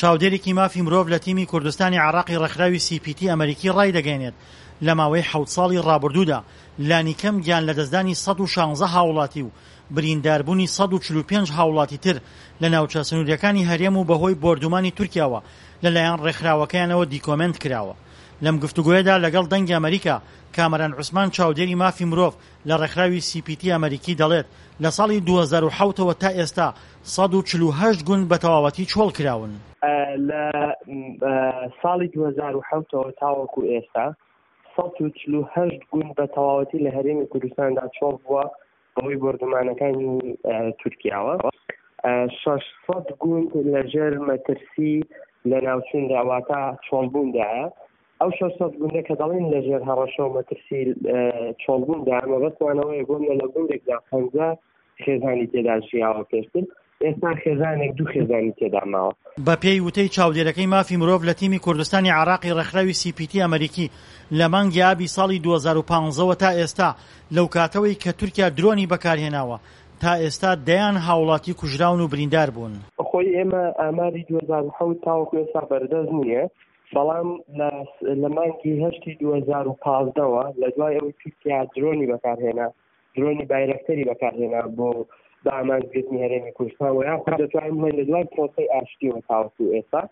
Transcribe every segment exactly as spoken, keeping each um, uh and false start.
چاودێرێکی مافی مرۆڤ لە تیمی کوردستانی عێراقی ڕێکخراوی سی پی تی ئەمریکی ڕای دەگەێنێت لە ماوەی حەوت ساڵی ڕابردوودا لانیکەم گیان لە دەستدانی سەد و شانزە هاوڵاتی و برینداربوونی سەد و چل و پێنج هاوڵاتی تر لە ناوچە سنووریەکانی هەرێم و بەهۆی بۆردومانی تورکیاوە لەلایەن ڕێکخراوەکەیانەوە دیکۆمنت کراوە. لەم گفتوگۆیەدا لەگەڵ دەنگی ئەمریکا کامەران عوسمان چاودێری مافی مرۆڤ لە ڕێکخراوی سی پی تی ئەمریکی دەڵێت لە ساڵی دوو هەزار و حەوتەوە تا ئێستا سەد و چل و هەشت گوند بە تەواوەتی چۆڵ کراون. لە ساڵی دوو هەزار و حەوتەوە تاوەکو ئێستا سەد و چل و هەشت گوند بە تەواوەتی لە هەرێمی کوردستاندا چۆڵ بووە بەهۆی بۆردومانەکانی تورکیاوە. شەشسەد گوند لەژێر مەترسی لە ناوچووندا واتە چۆڵبووندایە. ئەو شەشسەد گوندە کە دەڵێن لەژێر هەڕەشە و مەترسی چۆڵبووندا مەبەستوانەوەی بوون لە گوندێکدا پەنجا خێزانی تێدا ژیاوە پێشتر، ئێستا خێزانێک دوو خێزانی تێدا ماوە. بە پێی وتەی چاودێرەکەی مافی مرۆڤ لە تیمی کوردستانی عێراقی ڕێکخراوی سی پی تی ئەمریکی لە مانگی ئابی ساڵی دوو هەزار و پانزەوە تا ئێستا لەو کاتەوەی کە تورکیا درۆنی بەکارهێناوە تا ئێستا دەیان هاوڵاتی کوژراون و بریندار بوون. خۆی ئێمە ئاماری دوو هەزار و حەوت تاوەکو ئێستا بەردەست نییە، بەڵام لە مانگی هەشتی دوو هەزار و پانزدەوە لە دوای ئەوەی تورکیا درۆنی بەکارهێنا درۆنی بایرەکتەری بەکارهێنا بۆ بە ئامانجگرتنی هەرێمی کوردستان و یان خۆ دەتوانین بڵێن لە دوای پرۆسەی ئاشتیەوە تاوەکو ئێستا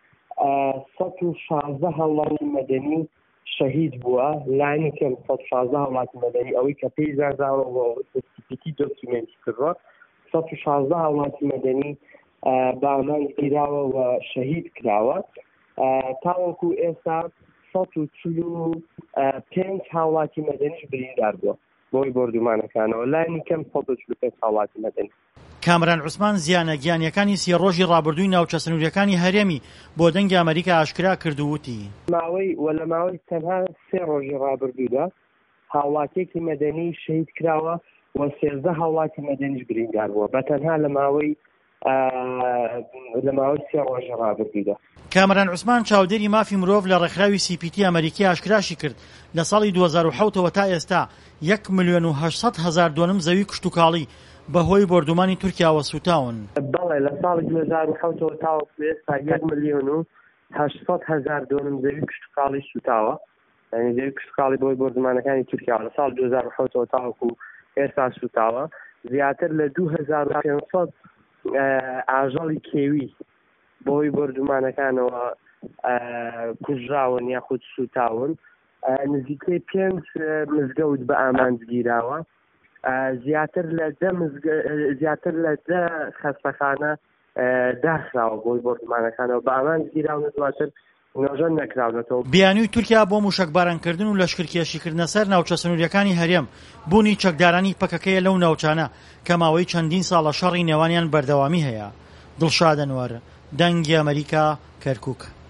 سەد و شازدە هاوڵاتی مەدەنی شەهید بووە، لانی کەم سەد و شازدە هاوڵاتی مەدەنی ئەوەی کە پێی زانراوە بۆ سی پی تی دۆکیومێنتی کردووە، سەد و شازدە هاوڵاتی مەدەنی بە ئامانجگیراوە و شەهید کراوە. تاوەکو ئێستا سەد و چل و پێنج هاوڵاتی مەدەنیش بریندار بووە بۆی بۆردومانەکانەوە، لانی کەم سەد و چل و پێنج هاوڵاتی مەدەنی. کامران عوسمان زیانە گیانیەکانی سێ ڕۆژی ڕابردووی ناوچە سنووریەکانی هەرێمی بۆ دەنگی ئەمریکا ئاشکرا کردووتی. ماوەی وە لە ماوەی تەنها سێ ڕۆژی ڕابردوودا هاوڵاتێکی مەدەنی شەهید کراوە و سێزدە هاوڵاتی مەدەنیش بریندار بووە بە تەنها لە ماوەی لە ماوەی سێ ڕۆژی ڕابردوودا. کامران عوسمان چاودێری مافی مرۆڤ لە ڕێکخراوی سی پی تی ئەمریکی ئاشکراشی کرد لە ساڵی دوو هەزار و حەوتەوە تا ئێستا یەک ملیۆن و هەشت هەزار دۆنم زەوی کشتوکاڵی بەهۆی بۆردومانی تورکیاوە سوتاون. بەڵێ لە ساڵی دوو هەزار و حەوتەوە تاوەکو ئێستا یەک ملیۆن و هەشت هەزار دۆنم زەوی کشتوکاڵی سوتاوە، یعنی زەوی کشتوکاڵی بۆی بۆردومانەکانی تورکیاوە لە ساڵ دوو هەزار و حەوتەوە تاوەکو ئێستا سوتاوە. زیاتر لە دوو هەزار و پێنج سەد ئاژەڵی کێوی بۆی بۆردومانەکانەوە کوژراون یاخود سوتاون. نزیکەی پێنج مزگەوت بە ئامانجگیراوە، زیاتر لە دە زیاتر لە دە خەستەخانە داخراوە بۆی بۆردومانەکانەوە بە ئامانجگیراون، دواتر نۆژەن نەکراونەتەوە. بیانووی تورکیا بۆ موشکبارانکردن و لەشکرکێشیکردنە سەر ناوچە سنووریەکانی هەرێم بوونی چەکدارانی پەکەکەیە لەو ناوچانە کە ماوەی چەندین ساڵە شەڕی نێوانیان بەردەوامی هەیە. دڵشاد ئەنوەر، دەنگی ئەمریکا، کەرکووک.